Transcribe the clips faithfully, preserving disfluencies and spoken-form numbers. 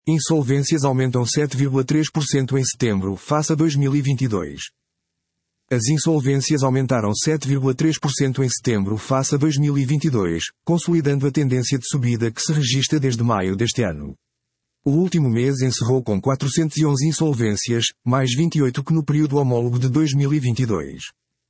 Insolvências aumentam sete vírgula três por cento em setembro face a dois mil e vinte e dois. As insolvências aumentaram sete vírgula três por cento em setembro face a dois mil e vinte e dois, consolidando a tendência de subida que se registra desde maio deste ano. O último mês encerrou com quatrocentas e onze insolvências, mais vinte e oito que no período homólogo de dois mil e vinte e dois.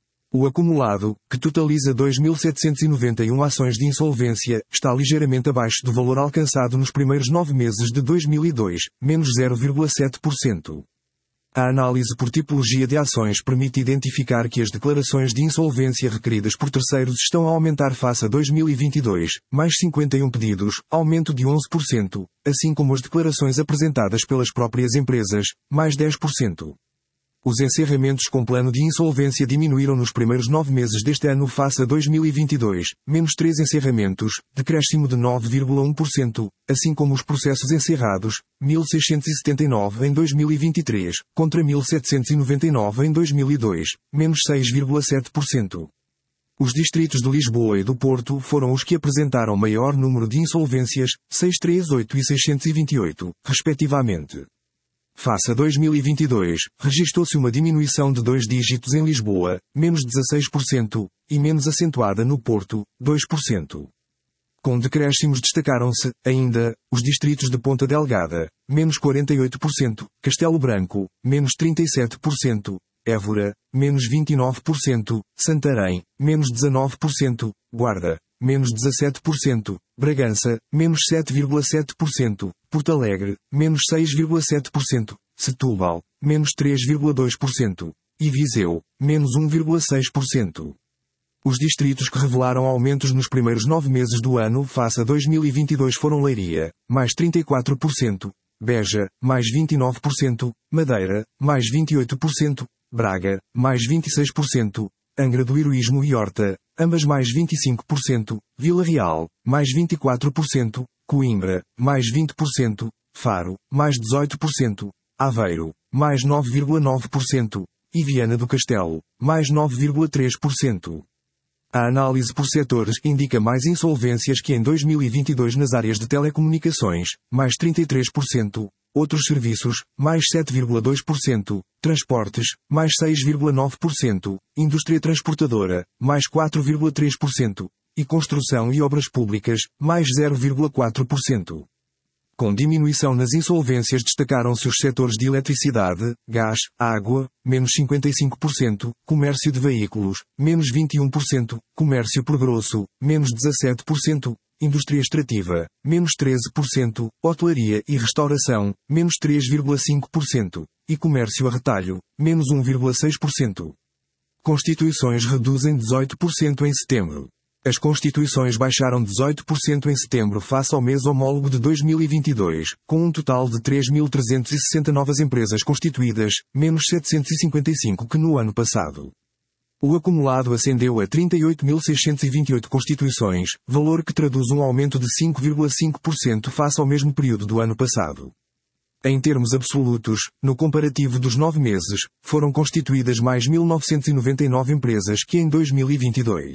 O acumulado, que totaliza dois mil setecentas e noventa e uma ações de insolvência, está ligeiramente abaixo do valor alcançado nos primeiros nove meses de dois mil e dois, menos zero vírgula sete por cento. A análise por tipologia de ações permite identificar que as declarações de insolvência requeridas por terceiros estão a aumentar face a dois mil e vinte e dois, mais cinquenta e um pedidos, aumento de onze por cento, assim como as declarações apresentadas pelas próprias empresas, mais dez por cento. Os encerramentos com plano de insolvência diminuíram nos primeiros nove meses deste ano face a dois mil e vinte e dois, menos três encerramentos, decréscimo de nove vírgula um por cento, assim como os processos encerrados, mil seiscentos e setenta e nove em dois mil e vinte e três, contra mil setecentos e noventa e nove em dois mil e dois, menos seis vírgula sete por cento. Os distritos de Lisboa e do Porto foram os que apresentaram maior número de insolvências, seiscentos e trinta e oito e seiscentos e vinte e oito, respectivamente. Face a dois mil e vinte e dois, registou-se uma diminuição de dois dígitos em Lisboa, menos dezasseis por cento, e menos acentuada no Porto, dois por cento. Com decréscimos destacaram-se, ainda, os distritos de Ponta Delgada, menos quarenta e oito por cento, Castelo Branco, menos trinta e sete por cento, Évora, menos vinte e nove por cento, Santarém, menos dezanove por cento, Guarda, menos dezassete por cento, Bragança, menos sete vírgula sete por cento, Porto Alegre, menos seis vírgula sete por cento, Setúbal, menos três vírgula dois por cento, e Viseu, menos um vírgula seis por cento. Os distritos que revelaram aumentos nos primeiros nove meses do ano face a dois mil e vinte e dois foram Leiria, mais trinta e quatro por cento, Beja, mais vinte e nove por cento, Madeira, mais vinte e oito por cento, Braga, mais vinte e seis por cento, Angra do Heroísmo e Horta, ambas mais vinte e cinco por cento, Vila Real, mais vinte e quatro por cento, Coimbra, mais vinte por cento, Faro, mais dezoito por cento, Aveiro, mais nove vírgula nove por cento, e Viana do Castelo, mais nove vírgula três por cento. A análise por setores indica mais insolvências que em dois mil e vinte e dois nas áreas de telecomunicações, mais trinta e três por cento, outros serviços, mais sete vírgula dois por cento, transportes, mais seis vírgula nove por cento, indústria transportadora, mais quatro vírgula três por cento, e construção e obras públicas, mais zero vírgula quatro por cento. Com diminuição nas insolvências destacaram-se os setores de eletricidade, gás, água, menos cinquenta e cinco por cento, comércio de veículos, menos vinte e um por cento, comércio por grosso, menos dezassete por cento, indústria extrativa, menos treze por cento, hotelaria e restauração, menos três vírgula cinco por cento, e comércio a retalho, menos um vírgula seis por cento. Constituições reduzem dezoito por cento em setembro. As constituições baixaram dezoito por cento em setembro face ao mês homólogo de dois mil e vinte e dois, com um total de três mil trezentas e sessenta novas empresas constituídas, menos setecentas e cinquenta e cinco que no ano passado. O acumulado ascendeu a trinta e oito mil seiscentas e vinte e oito constituições, valor que traduz um aumento de cinco vírgula cinco por cento face ao mesmo período do ano passado. Em termos absolutos, no comparativo dos nove meses, foram constituídas mais mil novecentas e noventa e nove empresas que em dois mil e vinte e dois.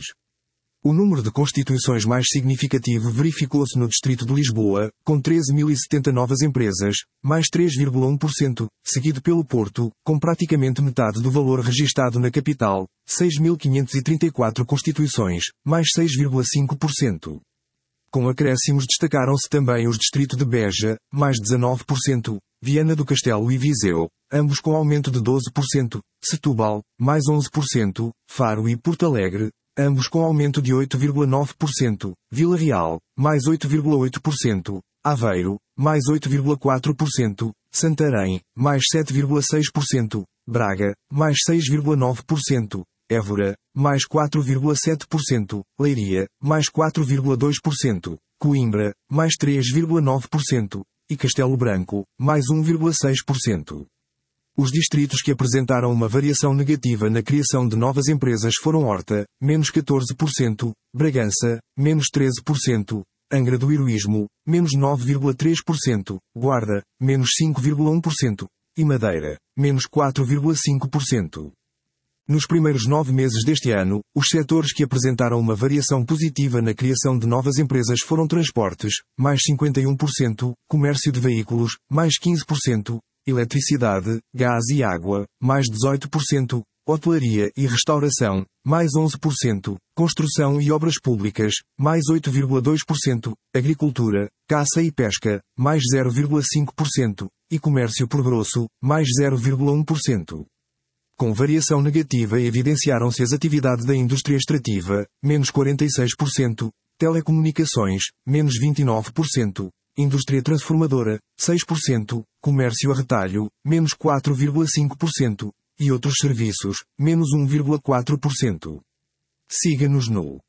O número de constituições mais significativo verificou-se no Distrito de Lisboa, com treze mil e setenta novas empresas, mais três vírgula um por cento, seguido pelo Porto, com praticamente metade do valor registado na capital, seis mil quinhentas e trinta e quatro constituições, mais seis vírgula cinco por cento. Com acréscimos destacaram-se também os distritos de Beja, mais dezanove por cento, Viana do Castelo e Viseu, ambos com aumento de doze por cento, Setúbal, mais onze por cento, Faro e Porto Alegre, ambos com aumento de oito vírgula nove por cento, Vila Real, mais oito vírgula oito por cento, Aveiro, mais oito vírgula quatro por cento, Santarém, mais sete vírgula seis por cento, Braga, mais seis vírgula nove por cento, Évora, mais quatro vírgula sete por cento, Leiria, mais quatro vírgula dois por cento, Coimbra, mais três vírgula nove por cento, e Castelo Branco, mais um vírgula seis por cento. Os distritos que apresentaram uma variação negativa na criação de novas empresas foram Horta, menos catorze por cento, Bragança, menos treze por cento, Angra do Heroísmo, menos nove vírgula três por cento, Guarda, menos cinco vírgula um por cento, e Madeira, menos quatro vírgula cinco por cento. Nos primeiros nove meses deste ano, os setores que apresentaram uma variação positiva na criação de novas empresas foram transportes, mais cinquenta e um por cento, comércio de veículos, mais quinze por cento, eletricidade, gás e água, mais dezoito por cento, hotelaria e restauração, mais onze por cento, construção e obras públicas, mais oito vírgula dois por cento, agricultura, caça e pesca, mais zero vírgula cinco por cento, e comércio por grosso, mais zero vírgula um por cento. Com variação negativa evidenciaram-se as atividades da indústria extrativa, menos quarenta e seis por cento, telecomunicações, menos vinte e nove por cento, indústria transformadora, seis por cento, comércio a retalho, menos quatro vírgula cinco por cento, e outros serviços, menos um vírgula quatro por cento. Siga-nos no